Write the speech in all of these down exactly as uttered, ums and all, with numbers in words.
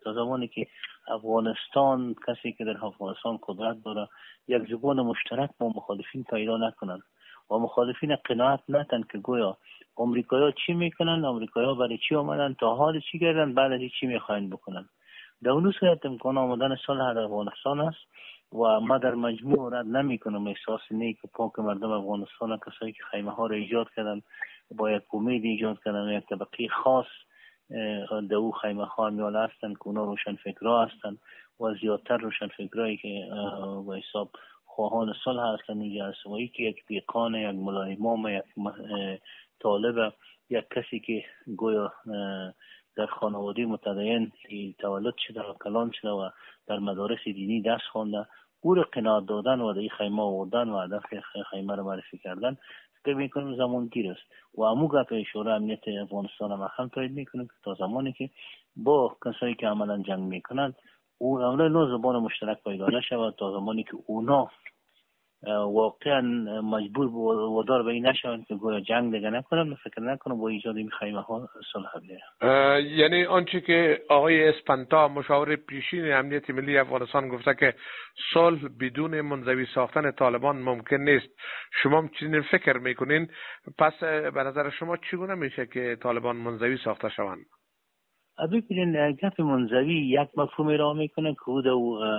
تا زمانی که افغانستان، کسی که در افغانستان قدرت داره، یک زبان مشترک با مخالفین پیدا نکنن و مخالفین قناعت نتن که گویا امریکایی‌ها چی میکنن، امریکایی‌ها برای چی آمدن، تا حال چی کردن، بعد از چی میخواین بکنن. در اون صورت امکان آمدن صلح در افغانستان است و ما در مجموع رد نمی کنم احساس نیک و پاک مردم افغانستان، کسایی که خیمه ها را ایجاد کردن با یک امید ایجاد کردن، یک طبقه خاص در او خیمه ها میال هستند که اونا روشن فکرها هستند و زیادتر روشن فکرهایی که به حساب خواهان صلح هستند اینجا هست و که یک دیقان، یک ملای امام، یک طالب، یک کسی که گویا در خانواده متدین تولد شده و کلان شده و در مدارس دینی درس خوانده، او را قناعت دادن و در این خیمه آوردن و هدف خیمه را معرفی کردن فکر میکنم زمان گیر است و امو گپ شورای امنیت افغانستان هم هم تایید میکنم که تا زمانی که با کسایی که عملا جنگ میکنند او اولا نوع زبان مشترک پیدا نشود، تا زمانی که اونا واقعا مجبور وادار به این نشوند که گویا جنگ دیگه نکنن، فکر نکنم با ایجاد این خیمه ها صلح بیاره. یعنی آنچه که آقای اسپانتا مشاور پیشین امنیت ملی افغانستان گفته که صلح بدون منزوی ساختن طالبان ممکن نیست، شما هم چنین فکر میکنین؟ پس به نظر شما چگونه میشه که طالبان منزوی ساخته شوند؟ ببینید گپ منزوی یک مفهومی را میکنه که او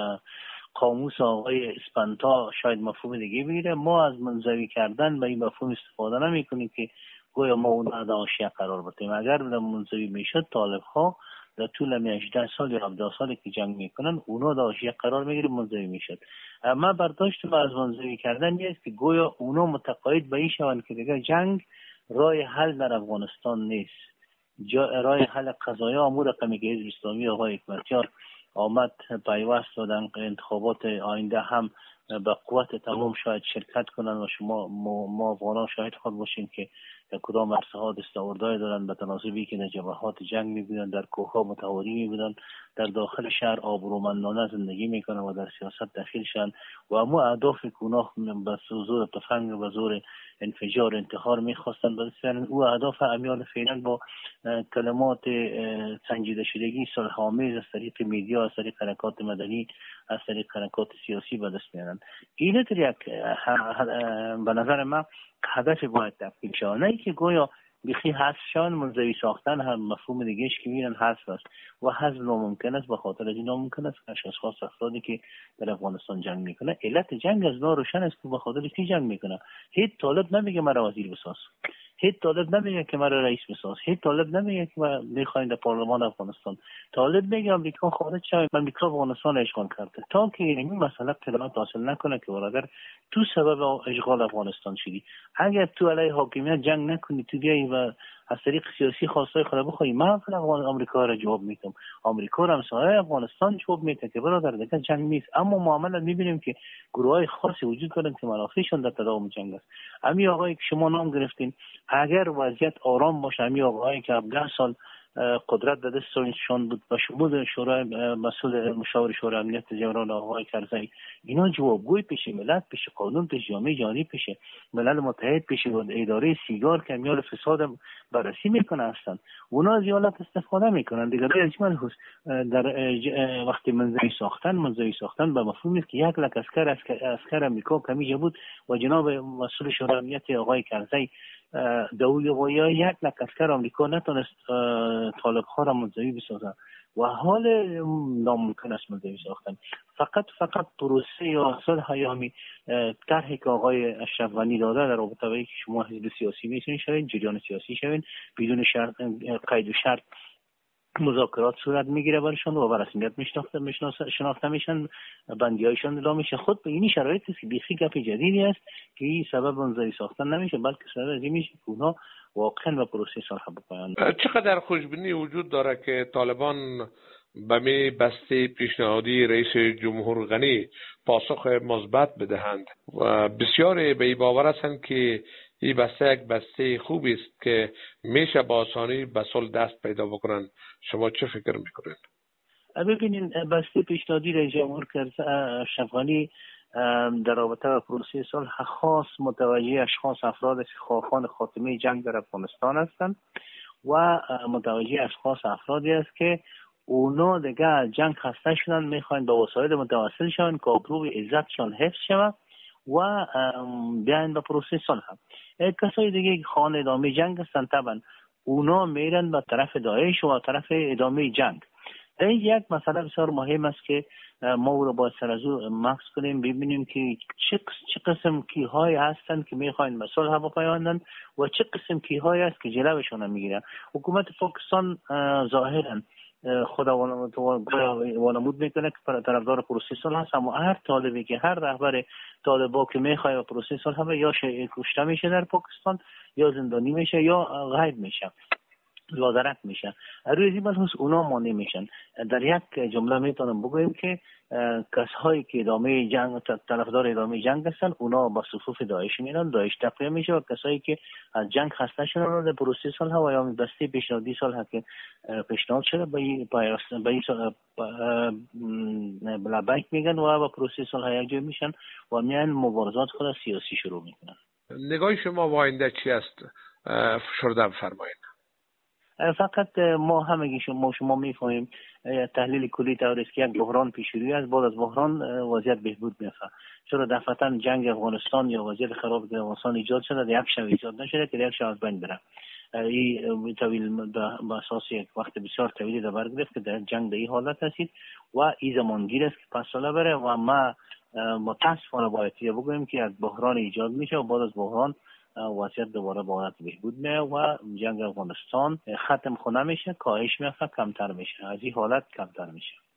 قاموس آقای اسپانتا شاید مفهوم دیگه بگیره. ما از منزوی کردن به این مفهوم استفاده نمی کنیم که گویا ما اون در حاشیه قرار بدیم. اگر در منزوی میشد طالب ها در طول هجده سال یا هفده سالی که جنگ میکنن اونا در حاشیه قرار میگیره، منزوی میشد. اما برداشت ما از منزوی کردن نیست که گویا اونا متقاعد به این شوند که دیگه جنگ راه حل در افغانستان نیست، راه حل قضایی امور رقمی که حزب اسلامی آقای حکمتیار آمد پیوست دادن انتخابات آینده هم به قوت تمام شاید شرکت کنن و شما ما افغانان شاهد خود باشیم که در کدام عرصه ها دستاوردهای دارن به تناسبی که در جبهات جنگ میبودن، در کوهها متواری میبودن، در داخل شهر آبرومندانه زندگی میکنن و در سیاست داخل شن و اما اهداف گناه به زور تفنگ و زور انفجار انتحار میخواستن بسیارن. او اهداف امیال فعلا با کلمات سنجیده شدگی صلح آمیز از طریق میدیا، از طریق حرکات مدنی، از طریق حرکات سیاسی به دست میارن. این تر یک به نظر من هدف باید تفکیک شود، نه که گویا بخی حذف شون. منزوی ساختن هم مفهوم دیگهش که میرن حذف است و حذف ناممکن است. به خاطر از این ناممکن است که اشخاص افرادی که در افغانستان جنگ میکنه، علت جنگ از نو روشن است که به خاطر کی جنگ میکنه. هیچ طالب نمیگه مرا وزیر بساز، هیچ طالب نمیگه که مرا رئیس بساز، هیچ طالب نمیگه که ما میخوایم در پارلمان افغانستان. طالب میگه امریکا خارج شود، امریکا افغانستان اشغال کرده. تا که این مسئله اطلاعات حاصل نکنه که برادر تو سبب اشغال افغانستان شدی، اگر تو علیه حاکمیت جنگ نکنی، تو بیایی و از طریق سیاسی خواستای خود بخوای، من افغان آمریکا را جواب میدم، آمریکا را همسایه افغانستان جواب میده که برادر دیگه جنگ نیست. اما معامله میبینیم که گروهای خاصی وجود دارن که منافعشون در تداوم جنگ است. امی آقایی که شما نام گرفتین، اگر وضعیت آرام باشه، امی آقایی که هفده سال قدرت در دستشون بود و شمول شورای مسئول مشاور شورای امنیت جنرال آقای کرزی، اینا جوابگوی پیش ملت، پیش قانون، پیش جامعه جهانی، پیش ملل متحد، پیش اداره سیگار که میال فساد بررسی میکنه هستند. اونا از حالت استفاده میکنن دیگه. اجماع در وقتی منزوی ساختن منزوی ساختن به مفهومی که یک لک عسکر عسکر امریکا کمیجه بود و جناب مسئول شورای امنیت آقای کرزی دوی و یا یک لک عسکر آمریکا نتونست طالب ها را منزوی بسازن و حال ناممکن است منزوی ساختن. فقط فقط پروسه یا صلح همی طرحی که آقای اشرف غنی داده در رابطه با اینکه شما حزب سیاسی میتونید شوید، جریان سیاسی شوید، بدون شرط قید و شرط مذاکرات صورت میگیره برشون و بر رسمیت میشناخته میشناسه شناخته میشن، بندیایشون اعلام میشه. خود به این شرایطی است که بیخی گپ جدیدی است که این سبب منزوی ساختن نمیشه، بلکه سبب از این میشه که اونها واقعا به پروسه صلح بپایان. چقدر خوشبینی وجود داره که طالبان به می بسته پیشنهادی رئیس جمهور غنی پاسخ مثبت بدهند و بسیاری به این باور هستند که این بسته یک بسته خوبی است که میشه با آسانی به صلح دست پیدا بکنن. شما چه فکر میکنید؟ ببینید بسته پیشنهادی رئیس جمهور اشرف غنی در رابطه با پروسه صلح خاص متوجه اشخاص افراد خواهان خاتمه جنگ در افغانستان هستند و متوجه اشخاص افرادی است که اونا دیگه جنگ خسته شدن، میخواین با وسایل متواصل شون که آبرو عزتشان حفظ شود و بیاین به پروسه صلح. کسای دیگه خواهان ادامه جنگ هستن، طبعا اونا میرن به طرف داعش و طرف ادامه جنگ. این یک مسئله بسیار مهم است که ما او را باید سر از او مکس کنیم، ببینیم که چه چه قسم کیهای هستند که میخواین به صلح بپیوندند و چه قسم کیهای است که جلوشون میگیرن. حکومت پاکستان ظاهرا خدا وانمود میکنه که طرفدار پروسه صلح هست، اما هر طالبی که هر رهبر طالبا که میخواد پروسه صلح یا کشته میشه در پاکستان، یا زندانی میشه، یا غیب میشه، لادرک میشن. روی این بحث اونا مانع میشن. در یک جمله میتونم بگویم که کسایی که ادامه جنگ طرفدار ادامه جنگ هستن اونا با صفوف داعش میرن، داعش تقویه میشه، و کسایی که از جنگ خسته شدن در پروسه صلح و یا دسته پیشنهادی صلح که پیشنهاد شده به این به این لبیک میگن و با پروسه صلح یک جای میشن و میان مبارزات خود سیاسی شروع میکنن. نگاه شما با آینده چی است؟ فشرده بفرمایید. فقط ما همگی شما شما میفهمیم تحلیل کلی طور است که یک بحران پیش روی است. بعد از بحران وضعیت بهبود میافته، چرا دفعتا جنگ افغانستان یا وضعیت خراب که افغانستان ایجاد شده در یک شب ایجاد نشده که یک شب از بین بره. این طویل به اساس یک وقت بسیار طویلی در بر گرفت که در جنگ در این حالت هستید و این زمانگیر است که پس ساله بره و ما متاسفانه باید بگوییم که یک بحران ایجاد میشه و بعد از بحران وضعیت دوباره به حالت بهبود میاد و جنگ افغانستان ختم خونه میشه، کاهش میافته، کمتر میشه، از این حالت کمتر میشه.